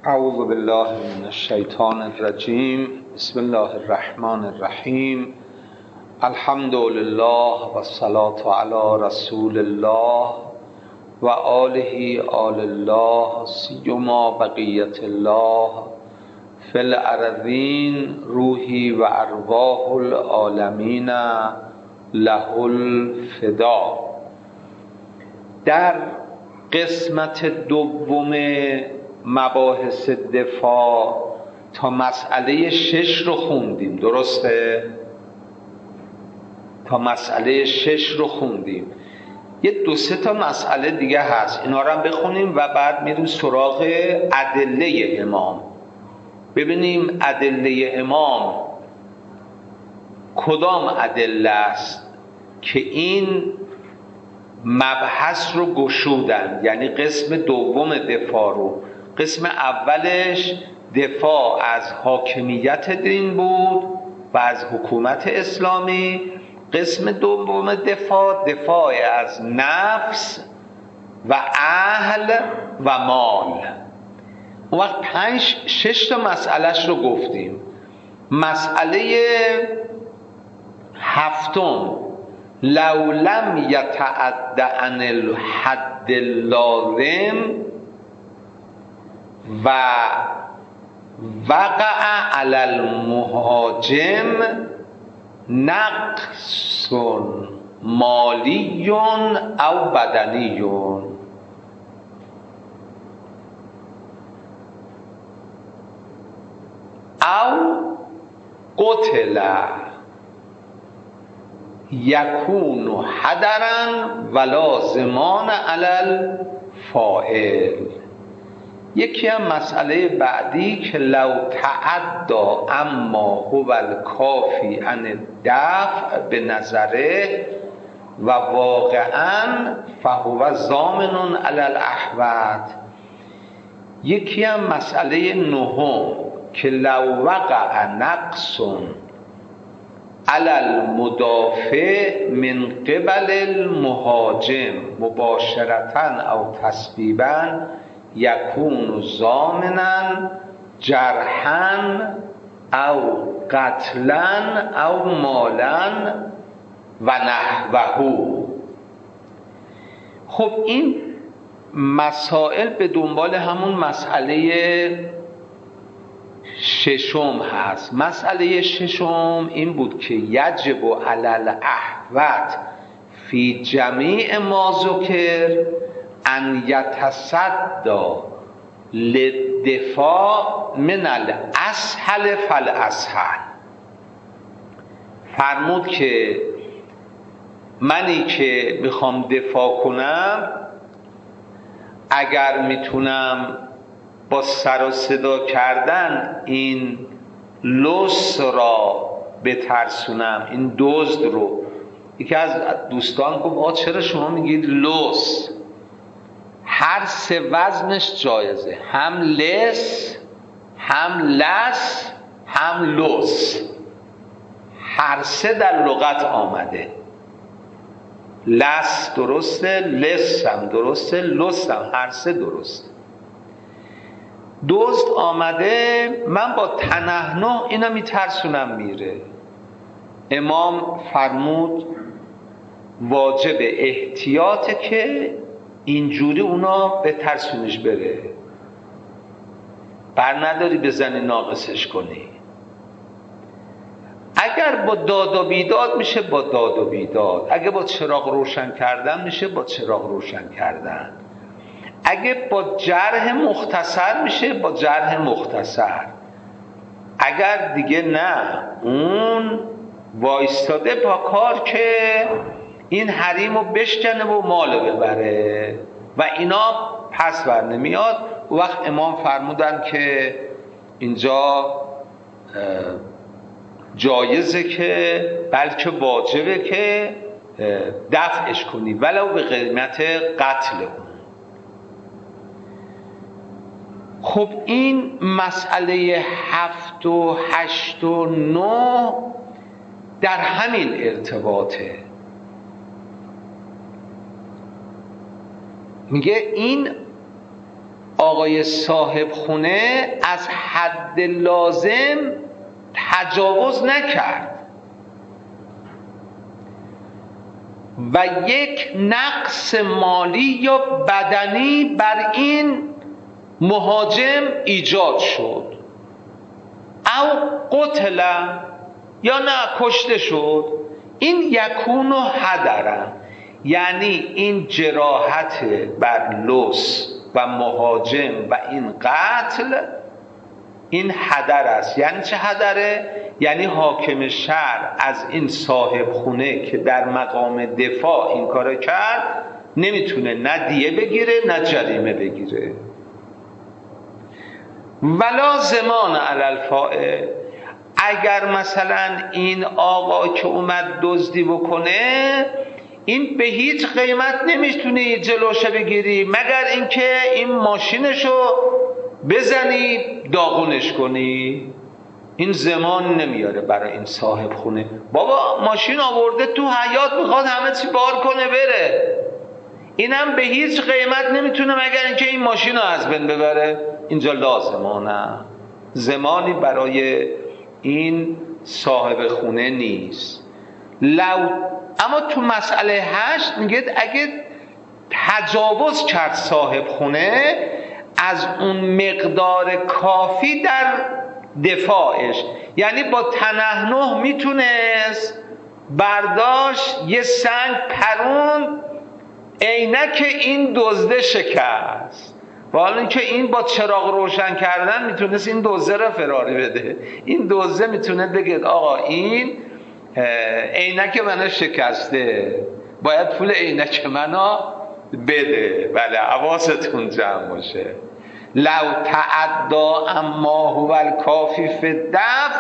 اعوذ بالله من الشیطان الرجیم. بسم الله الرحمن الرحیم. الحمد لله و الصلاة علی رسول الله و آله آل الله سیما بقیت الله فی الارضین روحی و ارواح العالمین له الفدا. در قسمت دوم مباحث دفاع تا مسئله 6 رو خوندیم، درسته؟ تا مسئله 6 رو خوندیم. یه 2-3 تا مسئله دیگه هست، اینا رو هم بخونیم و بعد میریم سراغ ادله امام. ببینیم ادله امام کدام ادله است که این مبحث رو گشودن، یعنی قسم دوم دفاع رو. قسم اولش دفاع از حاکمیت دین بود و از حکومت اسلامی. قسم دوم دفاع از نفس و اهل و مال. اون وقت 5-6 تا مسئلهش رو گفتیم. مسئله 7، لو لم یتعد عن الحد اللازم و وقع علی المهاجم نقص مالی او بدنی او قتل یکون حدرا ولا ضمان علی الفاعل. یکی هم مسئله بعدی که لو تعدا اما هو الکافی عن الدفع به نظره و واقعا فهو ضامن علی الاحوط. یکی هم مسئله 9 که لو وقع نقص علی المدافع من قبل المهاجم مباشرتا او تسبیبا یکون ضامنا جرحا او قتلا او مالا و نحوه. خب این مسائل به دنبال همون مسئله 6 هست. مسئله 6 این بود که یجب علی الاحوط فی جمیع ما ذکر ان یتصدی للدفاع من الاسهل فالاسهل. فرمود که منی که میخوام دفاع کنم، اگر میتونم با سر و صدا کردن این لص را بترسونم، این دزد رو. یکی از دوستان گفت چرا شما میگید لص؟ هر 3 وزنش جایزه، هم لس، هم لس، هم لص. هر 3 در لغت آمده. لس درسته، لس هم درسته، لص هم، هر 3 درسته. دزد آمده، من با تنحنح اینا میترسونم میره. امام فرمود واجب احتیاطه که اینجوری اونا به ترسونش بره، بر نداری بزنی ناقصش کنی. اگر با داد و بیداد میشه با داد و بیداد، اگه با چراغ روشن کردن میشه با چراغ روشن کردن، اگه با جرح مختصر میشه با جرح مختصر. اگر دیگه نه، اون وایستاده با کار که این حریمو بشکنه و مالو ببره و اینا پس بر نمیاد. وقت امام فرمودن که اینجا جایزه که بلکه واجبه که دفعش کنی ولو به قیمت قتل اون. خب این مسئله 7 و 8 و 9 در همین ارتباطه. میگه این آقای صاحب خونه از حد لازم تجاوز نکرد و یک نقص مالی یا بدنی بر این مهاجم ایجاد شد، او قتل یا نه کشته شد، این یکون هدرن، یعنی این جراحت بر لص و مهاجم و این قتل این هدر است. یعنی چه هدره؟ یعنی حاکم شهر از این صاحب خونه که در مقام دفاع این کارو کرد نمیتونه نه دیه بگیره نه جریمه بگیره. ولا ضمان علی الفاعل، اگر مثلا این آقا که اومد دزدی بکنه این به هیچ قیمت نمیتونی جلوشه بگیری مگر اینکه این ماشینشو بزنی داغونش کنی. این ضمان نمیاره برای این صاحب خونه. بابا ماشین آورده تو حیاط میخواد همه چی بار کنه بره، اینم به هیچ قیمت نمیتونه مگر اینکه این ماشین رو از بین ببره. اینجا لازمانه، ضمانی برای این صاحب خونه نیست. اما تو مسئله 8 میگه اگه تجاوز کرد صاحب خونه از اون مقدار کافی در دفاعش، یعنی با تنحنح میتونست برداشت یه سنگ پرون عینک این دزده شکست، و حالا اینکه این با چراغ روشن کردن میتونست این دزده را فراری بده. این دزده میتونه بگه آقا این عینک منو شکسته، باید پول عینک منو بده. بله حواستون جمع باشه. لو تعدا اما هو الکافی فی الدفع،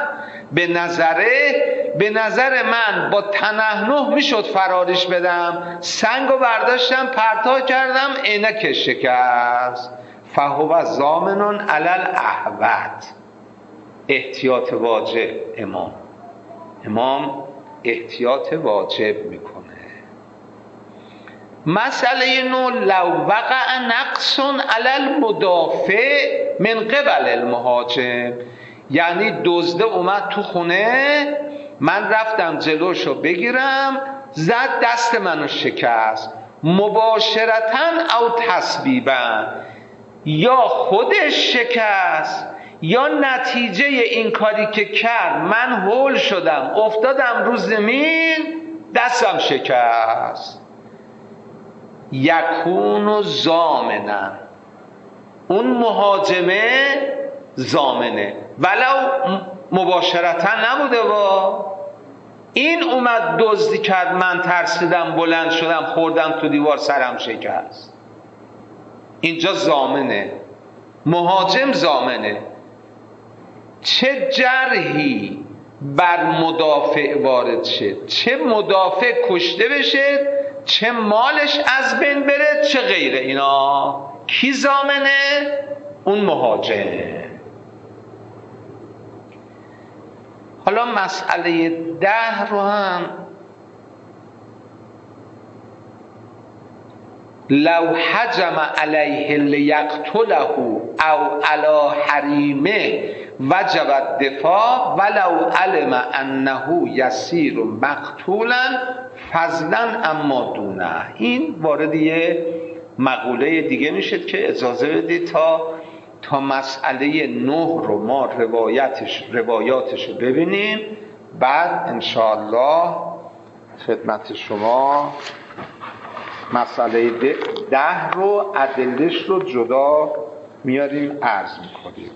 به نظر من با تنحنح میشد فراریش بدم، سنگو برداشتم پرتاب کردم عینکش شکست. فهو ضامن علی الاحوط، احتیاط واجب. امام احتیاط واجب میکنه. مسئله نو لو وقع نقص علی المدافع من قبل المهاجم، یعنی دزده اومد تو خونه، من رفتم جلوشو بگیرم، زد دست منو شکست، مباشرتاً او تسبیباً، یا خودش شکست یا نتیجه این کاری که کرد من هول شدم افتادم رو زمین دستم شکست. یکون ضامنا، اون مهاجمه ضامنه، ولو مباشرتا نبوده با این اومد دزدی کرد، من ترسیدم بلند شدم خوردم تو دیوار سرم شکست. اینجا ضامنه، مهاجم ضامنه. چه جرحی بر مدافع وارد شد، چه مدافع کشته بشه، چه مالش از بین بره، چه غیره، اینا کی ضامنه؟ اون مهاجم. حالا مسئله 10 رو هم لو حجم علیه لیقتله او علی حریمه وجب الدفاع ولو علم انه یسیر مقتولا فضلا اما دونه. این وارد یه مقوله دیگه میشد که اجازه بدید تا مسئله 9 رو ما روایاتش رو ببینیم، بعد انشاءالله خدمت شما مسئله 10 رو ادلش رو جدا میاریم عرض میکنیم.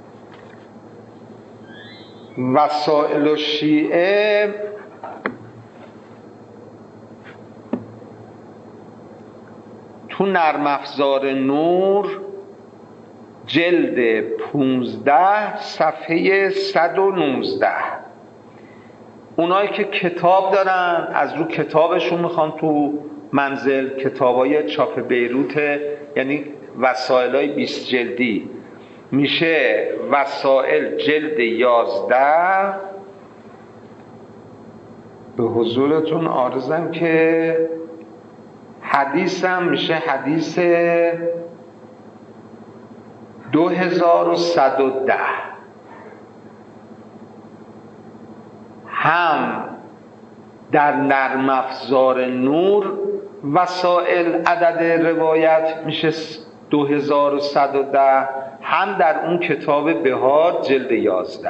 وسائل الشیعه تو نرم افزار نور جلد 15 صفحه 119، اونایی که کتاب دارن از رو کتابشون میخوان تو منزل، کتابای چاپ بیروت، یعنی وسائلای 20 جلدی میشه وسائل جلد 11. به حضورتون عارضم که حدیثم میشه حدیث 2110 هم در نرم افزار نور وسائل عدد روایت میشه 2110، هم در اون کتاب بهار جلد 11.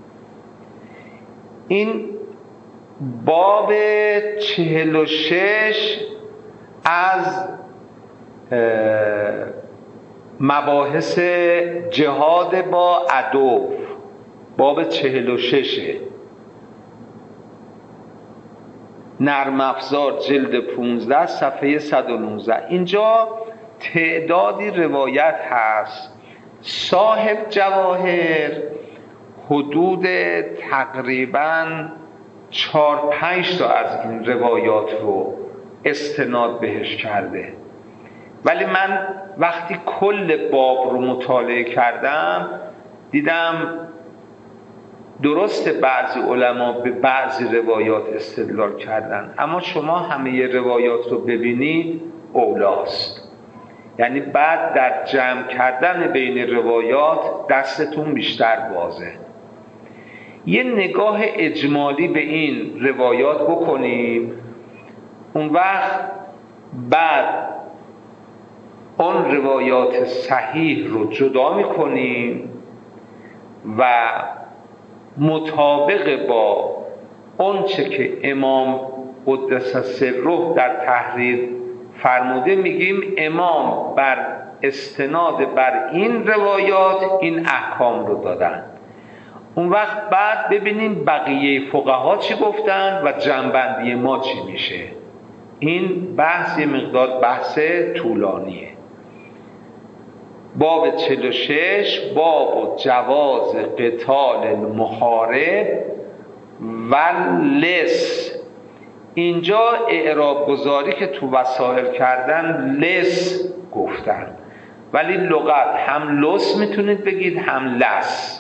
این باب 46 از مباحث جهاد با عدو، باب 46 نرم افزار جلد 15 صفحه 119. اینجا تعدادی روایت هست. صاحب جواهر حدود تقریباً 4-5 تا از این روایات رو استناد بهش کرده، ولی من وقتی کل باب رو مطالعه کردم دیدم درسته بعضی علما به بعضی روایات استدلال کردن، اما شما همه روایات رو ببینید اولاست. یعنی بعد در جمع کردن بین روایات دستتون بیشتر بازه. یه نگاه اجمالی به این روایات بکنیم، اون وقت بعد اون روایات صحیح رو جدا میکنیم و مطابق با اون چه که امام قدس سره در تحریر فرموده میگیم امام بر استناد بر این روایات این احکام رو دادن. اون وقت بعد ببینیم بقیه فقها چی گفتن و جنبندی ما چی میشه. این بحث یه مقدار بحث طولانیه. باب 46 باب جواز قتال المحارب و لس. اینجا اعراب گذاری که تو وسائل کردن لس گفتن، ولی لغت هم لس میتونید بگید هم لس.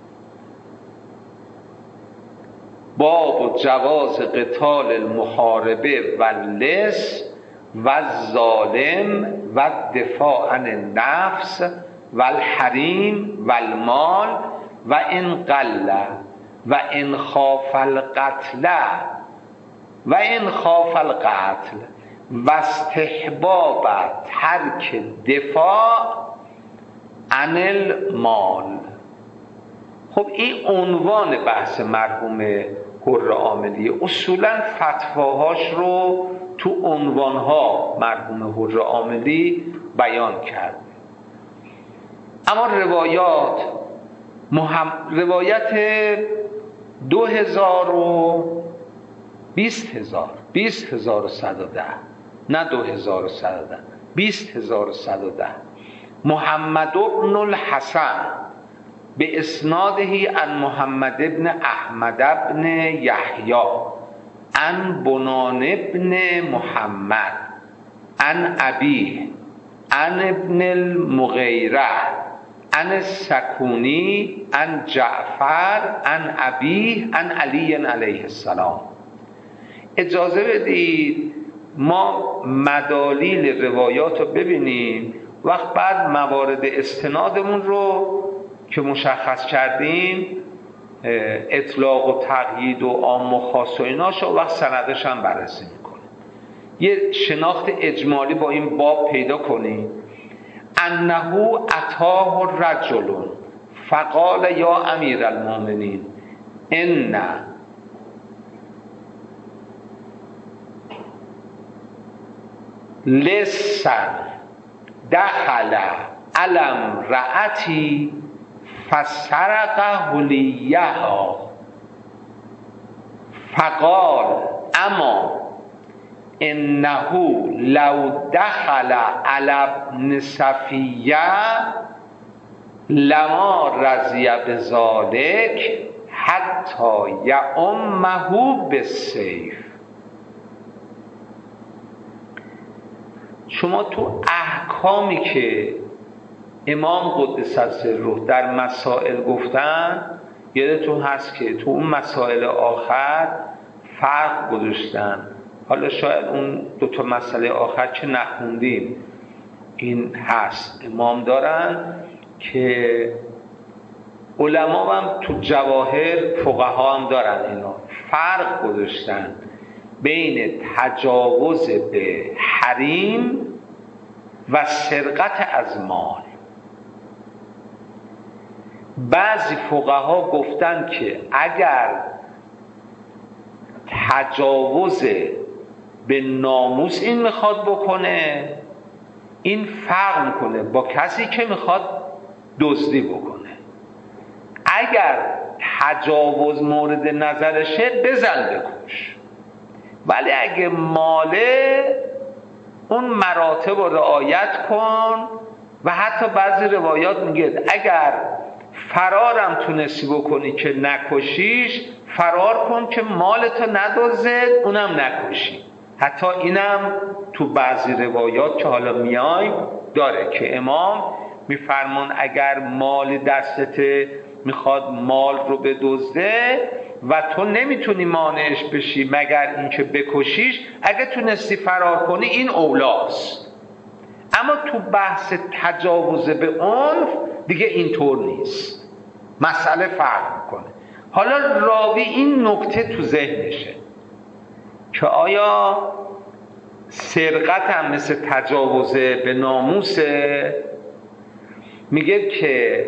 باب جواز قتال المحاربه و لس و ظالم و دفاع عن النفس و الحریم و المال و ان قل و ان خاف القتل و ان خاف القتل و استحباب ترک دفاع عن المال. خب این عنوان بحث مرحوم حر عاملی. اصولا فتواهاش رو تو عنوانها مرحوم حر عاملی بیان کرد. اما روایت 20110 نه 2110 20110 محمد بن الحسن به اسناده عن محمد بن احمد بن یحیی عن بنان بن محمد عن ابیه عن ابن المغیره عن السکونی عن جعفر عن ابیه عن علی علیه السلام. اجازه بدید ما مدالیل روایات رو ببینیم، وقت بعد موارد استنادمون رو که مشخص کردیم اطلاق و تقیید و عام و خاص و ایناشو وقت سندش هم بررسی میکنیم. یه شناخت اجمالی با این باب پیدا کنیم. انه اتاه رجل فقال یا امیر المؤمنین ان لسن دخل علم رأتی فسرق حلیها فقال اما انه لو دخل على ابن صفیه لما رضی بذلک حتی یعمه بالسیف. شما تو احکامی که امام قدس سره در مسائل گفتن یادتون هست که تو اون مسائل آخر فرق گذاشتن. حالا شاید اون دوتا مسئله آخر که نخوندیم این هست، امام دارن که علما هم تو جواهر، فقها هم دارن اینا فرق گذاشتن بین تجاوز به حریم و سرقت از مال. بعضی فقها گفتن که اگر تجاوز به ناموس این میخواد بکنه، این فرق میکنه با کسی که میخواد دزدی بکنه. اگر تجاوز مورد نظرشه بزن بکش، ولی اگه ماله اون مراتب رو رعایت کن. و حتی بعضی روایات میگه اگر فرارم تونستی بکنی که نکشیش، فرار کن که مالتو ندزد اونم نکشی. حتی اینم تو بعضی روایات که حالا میایم داره که امام میفرمان اگر مال دستت میخواد مال رو بدزده و تو نمیتونی مانعش بشی مگر اینکه بکشیش، اگه تونستی فرار کنی این اولاست. اما تو بحث تجاوز به عنف دیگه اینطور نیست، مسئله فرق میکنه. حالا راوی این نکته تو ذهنشه که آیا سرقت هم مثل تجاوز به ناموسه؟ میگه که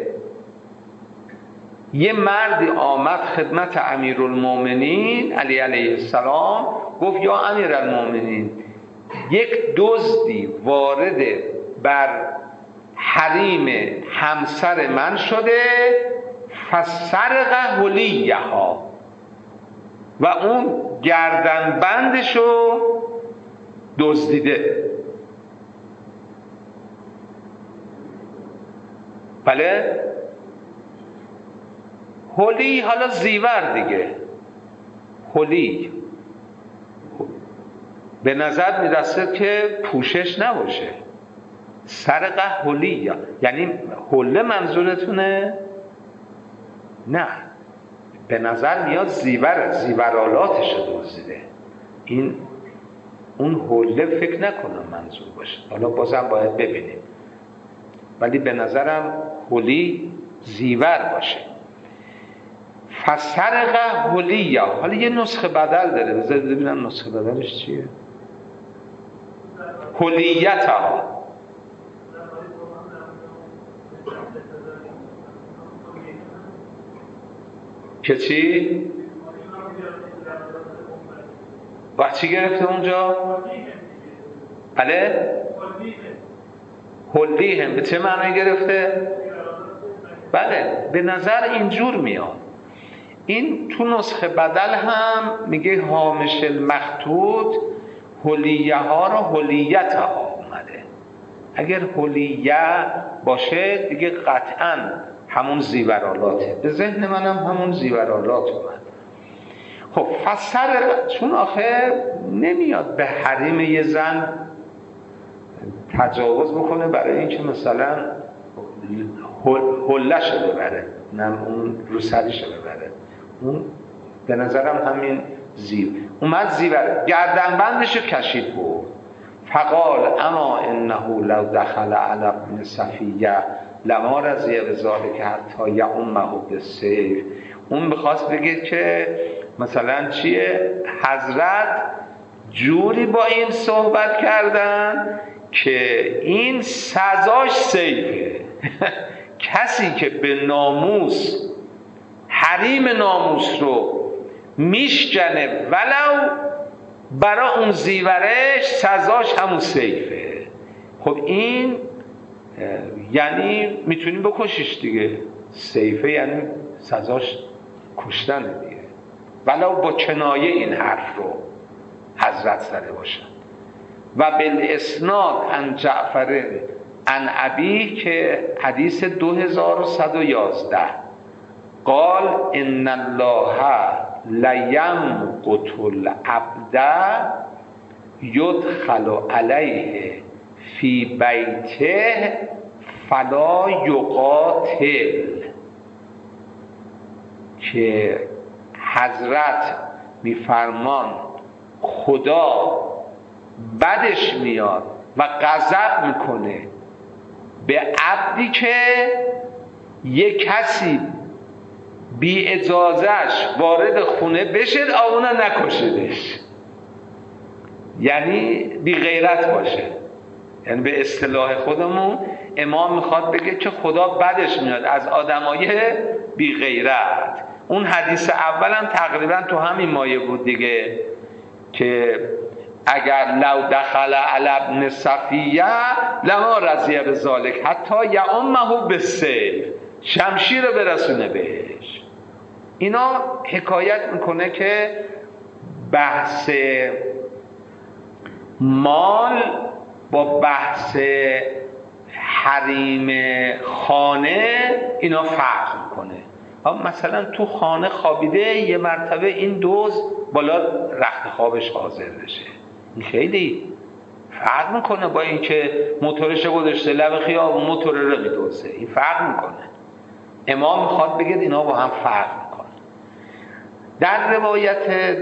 یه مردی آمد خدمت امیرالمومنین علی علیه السلام، گفت یا امیرالمومنین یک دزدی وارد بر حریم همسر من شده، فسرق حلیها، و اون گردن بندشو دزدیده. بله، حلی حالا زیور دیگه، حلی به نظر میرسه که پوشش نباشه. سرقه حلی یعنی حله منظورتونه؟ نه، به نظر میاد زیورالاتش رو دزدیده. این اون حله فکر نکنم منظور باشه، حالا بازم باید ببینیم، ولی به نظرم حلی زیور باشه. فسرق حلیه. حالا یه نسخه بدل داره، بذارید ببینم نسخه بدلش چیه. حلیتها. که چی؟ وقت چی گرفته اونجا؟ بله؟ حلیهم به چه معنی گرفته؟ بله، به نظر اینجور میاد. این تو نسخه بدل هم میگه هامش المخطوط حلیه ها رو حلیت ها اومده. اگر حلیه باشه دیگه قطعا همون زیورالاته. به ذهن منم همون زیورالات اومد. خب فسر، چون آخه نمیاد به حریم یه زن تجاوز بکنه برای اینکه مثلا حلش رو ببره، نه اون رو سریش رو ببره. اون به نظرم همین اومد زیور گردنبندش رو کشید بود. فقال اما انه لو دخل علی ابن صفیه لما رضی بذلک حتی یعمه بالسیف. اون بخواست بگه که مثلا چیه، حضرت جوری با این صحبت کردن که این سزاش سیفه. کسی که به ناموس، حریم ناموس رو میشکنه ولو برای اون زیورش، سزاش همون سیفه. خب این یعنی میتونی بکشیش دیگه. سیفه یعنی سزاش کشتن دیگه، ولو با کنایه این حرف رو حضرت زده باشن. و بالاسناد عن جعفر عن ابی که حدیث 2111 قال ان الله لیمقت العبد یدخل علیه فی بیته فلا یقاتل، که حضرت میفرمان خدا بدش میاد و غضب میکنه به عبدی که یک کسی بی اجازهش وارد خونه بشه اونا نکشیدش، یعنی بی غیرت باشه. یعنی به اصطلاح خودمون امام میخواد بگه که خدا بدش میاد از آدمای بی غیرت. اون حدیث اولم تقریبا تو همین مایه بود دیگه، که اگر لو دخل علی ابن صفیه لما رضی بذالک حتی یعمه بالسیف، شمشیر برسونه بهش. اینا حکایت میکنه که بحث مال با بحث حریم خانه اینا فرق میکنه. مثلا تو خانه خوابیده، یه مرتبه این دوز بالا رخت خوابش حاضر بشه، این خیلی فرق میکنه با اینکه موتورش گذاشته لب خیابون موتور رو میدوزه. این فرق میکنه. امام میخواد بگه اینا با هم فرق میکنه. در روایت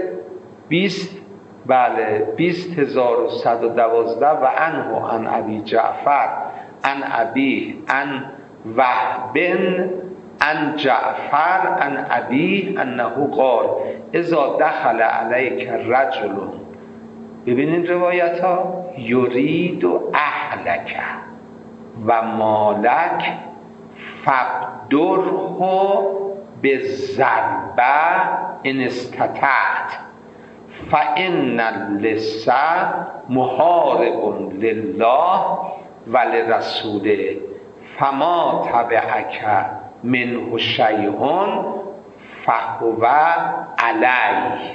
20112 و عنه عن ابی جعفر عن ابی عن وهب عن جعفر عن ابی انه قال اذا دخل علیک رجل، ببینید روایت ها، یرید اهلک و مالک فابدره بالضربه ان استطعت فان اللص محارب لله و لرسوله فما تبعک منه شیء فهو علیه.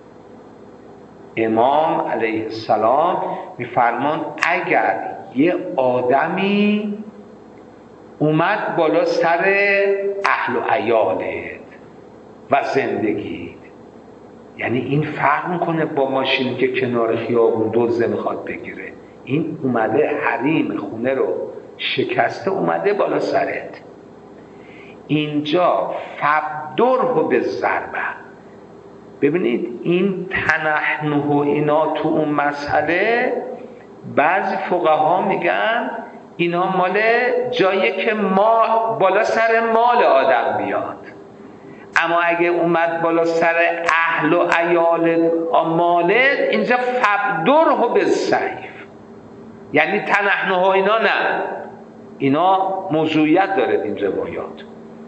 امام علیه السلام میفرمان اگر یه آدمی اومد بالا سر اهل و عیالت و زندگیت، یعنی این فرق میکنه با ماشینی که کنار خیابون دزد میخواد بگیره، این اومده حریم خونه رو شکسته اومده بالا سرت. اینجا فابدره بالضربه. ببینید این تنحنح و اینا تو اون مسئله بعضی فقها میگن اینا مال جایی که ما بالا سر مال آدم بیاد، اما اگه اومد بالا سر اهل و عیال مالت اینجا فابدره بالسیف، یعنی تنحنح و اینا نه، اینا موضوعیت داره این روایات.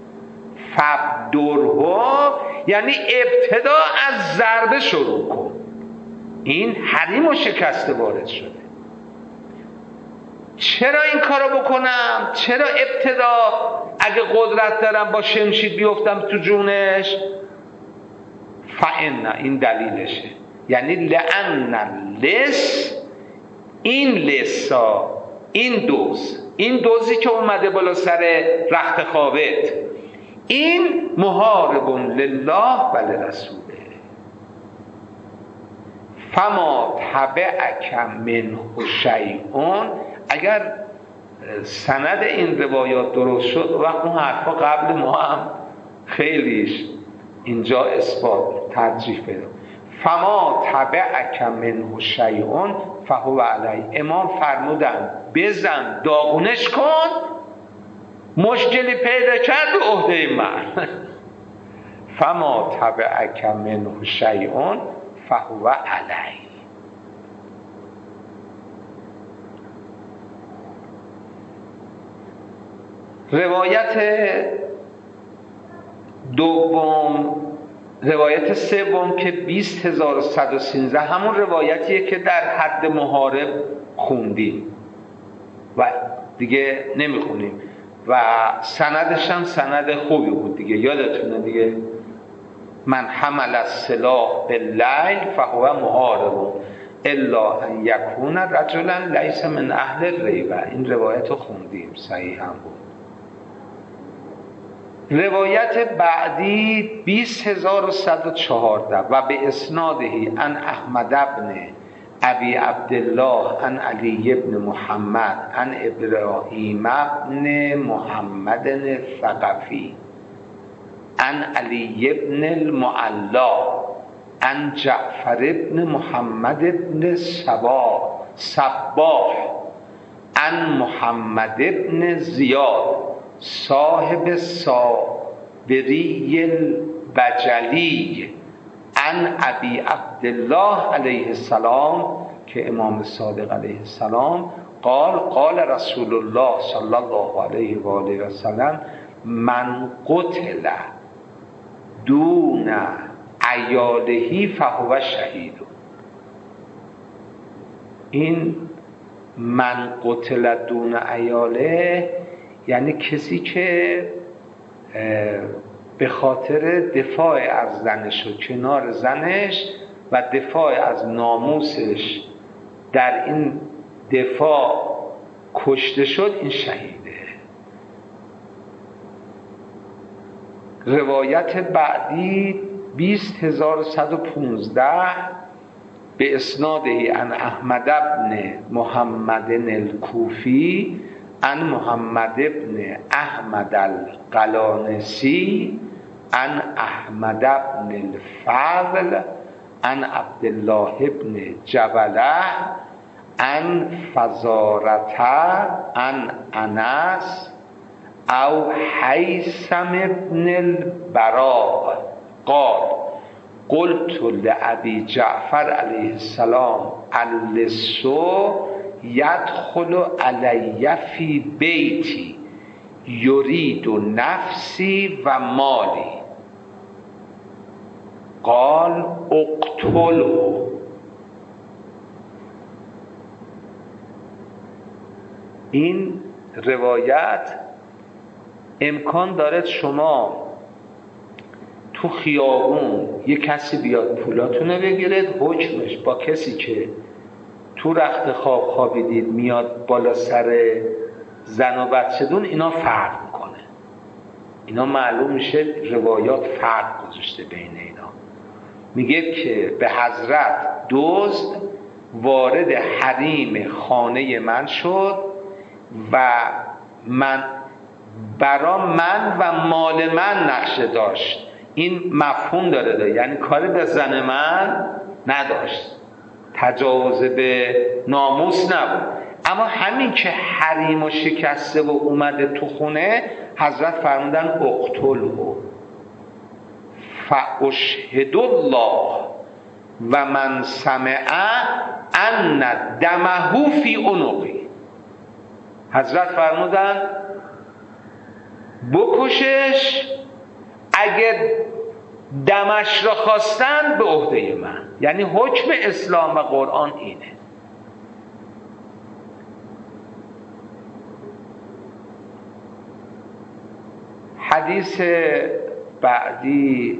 فابدره یعنی ابتدا از ضربه شروع کن، این حریم و شکسته وارد شده. چرا این کارو بکنم؟ چرا ابتدا اگه قدرت دارم با شمشیر بیفتم تو جونش؟ فإن، این دلیلشه، یعنی لأن لص، این لصا، این دوزی که اومده بالا سر رخت خوابت، این محارب لله و لرسوله فما تبعک منه شیء. اگر سند این روایات درست شد و اون حرفا قبل ما هم خیلیش اینجا اثبات ترجیح پیدا. فما تبعک منه شیء فهو علیه. امام فرمودن بزن داغونش کن، مشکلی پیدا کرد به عهده من. فما تبعک منه شیء فهو علیه. روایت سوم که 20113 همون روایتیه که در حد محارب خوندیم و دیگه نمیخونیم و سندش هم سند خوبی بود دیگه، یادتونه دیگه، من حمل السلاح باللیل فهو محارب الا ان یکون رجلا لیس من اهل الریبه. این روایت رو خوندیم، صحیح هم بود. روایت بعدی 20114 و به اسناده عن احمد بن ابی عبدالله عن علی بن محمد عن ابراهیم بن محمد الثقفی عن علی بن المعلا عن جعفر بن محمد بن صباح عن محمد بن زیاد صاحب صابری البجلی عن ابی عبدالله علیه السلام، که امام صادق علیه السلام قال رسول الله صلی الله علیه و آله و سلم من قتل دون عیاله فهو شهید. این من قتل دون عیاله یعنی کسی که به خاطر دفاع از زنش و کنار زنش و دفاع از ناموسش در این دفاع کشته شد، این شهیده. روایت بعدی 20115 به اسنادی عن احمد بن محمد الکوفی عن محمد بن احمد القلانسی عن احمد بن الفضل عن عبدالله بن جبله عن فزارة عن انس او حیثم بن البراء قال قلت لأبي جعفر علیه السلام اللص يدخل علی فی بیتی یرید نفسی و مالی قال اقتله. این روایت امکان دارد شما تو خیابون یه کسی بیاد پولاتونو بگیرد، حکمش با کسی که تو رخت خواب خوابیدید میاد بالا سر زن و بچه دون، اینا فرق میکنه. اینا معلوم میشه روایات فرق گذاشته بین اینا. میگه که به حضرت دزد وارد حریم خانه من شد و برا من و مال من نقشه داشت. این مفهوم داره یعنی کاری به زن من نداشت، تجاوز به ناموس نبود، اما همین که حریم و شکسته و اومده تو خونه، حضرت فرمودن اقتله فاشهد الله و من سمع ان دمه فی عنقی. حضرت فرمودن بکشش، اگه دمش را خواستن به عهده من. یعنی حکم اسلام و قرآن اینه. حدیث بعدی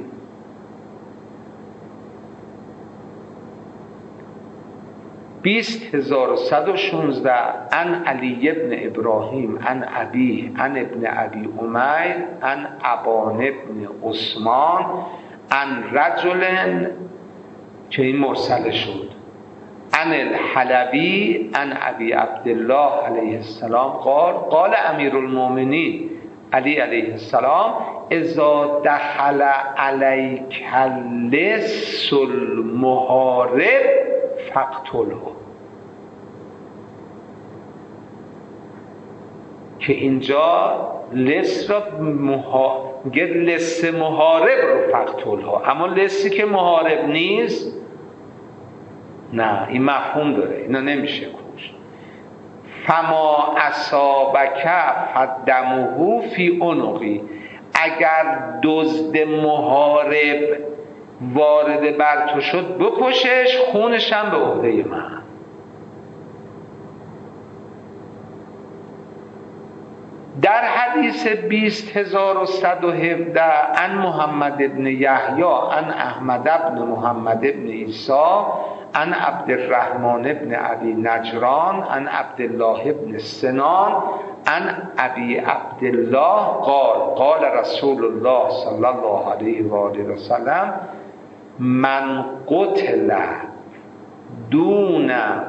بیست 20116 عن علی ابن ابراهیم عن ابی عن ابن ابی امیر عن ابان ابن عثمان عن رجل، که این مرسل شد، عن الحلبی عن ابی عبدالله علیه السلام قال امیر المؤمنین علی علیه السلام اذا دخل علیک اللص المحارب فاقتله. که اینجا لص را میگه لص محارب رو فاقتله، اما لصی که محارب نیست نه، این مفهوم داره، اینا نمیشه کش. فما اصابک فدمه فی عنقی، اگر دزد محارب وارد بر تو شد بکشش، خونش هم به عهده من. در حدیث 20117 عن محمد ابن یحیی عن احمد ابن محمد ابن عیسی عن عبدالرحمن ابن ابی نجران عن عبدالله ابن سنان عن ابی عبدالله قال رسول الله صلی الله علیه و آله و سلم من قتل دون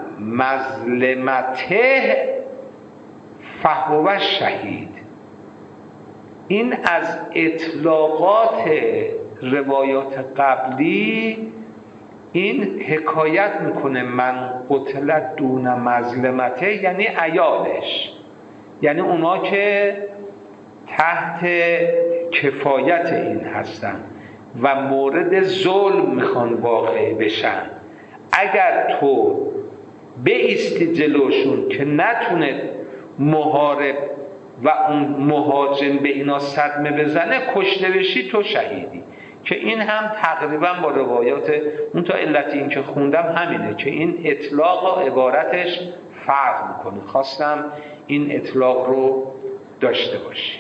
مظلمته فهو شهید. این از اطلاقات روایات قبلی این حکایت میکنه من قتل دون مظلمته، یعنی عیالش، یعنی اونا که تحت کفایت این هستن و مورد ظلم میخوان واقع بشن، اگر تو بایستی جلوشون که نتونه محارب و اون مهاجم به اینا صدمه بزنه، کشته بشی، تو شهیدی. که این هم تقریبا با روایات اون تا علت این که خوندم همینه که این اطلاق و عبارتش فرق میکنه. خواستم این اطلاق رو داشته باشی.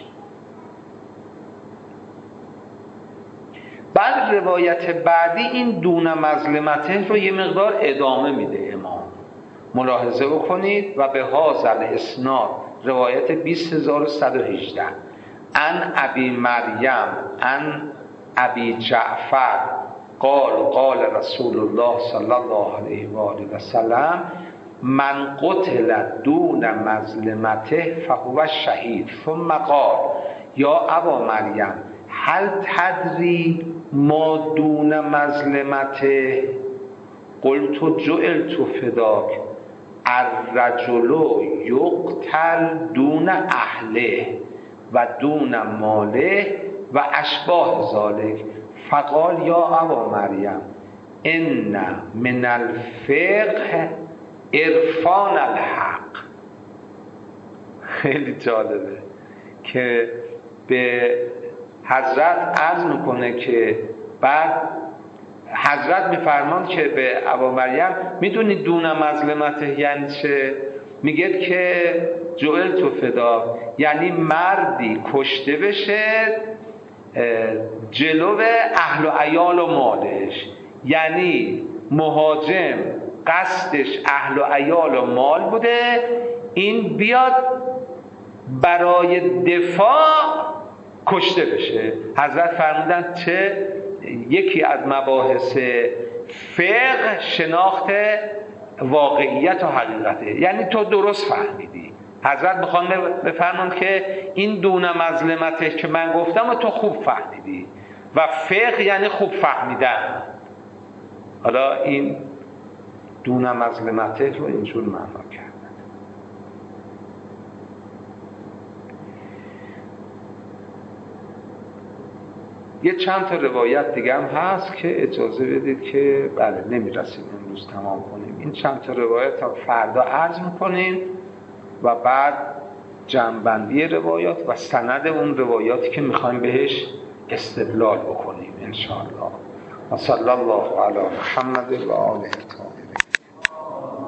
بعد روایت بعدی این دون مظلمته رو یه مقدار ادامه میده امام. ملاحظه بکنید و به هازل اسناد روایت 20118 عن ابی مریم عن ابی جعفر قال رسول الله صلی الله علیه و آله و سلم من قتل دون مظلمته فهو شهید ثم قال یا ابا مریم هل تدری ما دون مظلمته قلت جعلت فداک الرجل یقتل دون اهله و دون ماله و اشباه ذالک فقال یا ابا مریم ان من الفقه عرفان الحق. خیلی جالبه که به حضرت عرض میکنه که بعد حضرت میفرمان که به ابا مریم میدونی دون مظلمته یعنی چه؟ میگه که جعل تو فدا، یعنی مردی کشته بشه جلو اهل و عیال و مالش، یعنی مهاجم قصدش اهل و عیال و مال بوده، این بیاد برای دفاع کشته بشه. حضرت فرمودن چه یکی از مباحث فقه شناخت واقعیت و حقیقته، یعنی تو درست فهمیدی. حضرت میخوان بفرمان که این دون مظلمته که من گفتم و تو خوب فهمیدی و فقه یعنی خوب فهمیدن. حالا این دون مظلمته رو اینجور معنا کرد. یه چند تا روایت دیگه هم هست که اجازه بدید که بله نمیرسیم امروز تمام کنیم. این چند تا روایت هم فردا عرض میکنیم و بعد جمع‌بندی روایات و سند اون روایاتی که میخوایم بهش استدلال بکنیم انشاءالله. و صلی الله علی محمد و آله الطاهرین.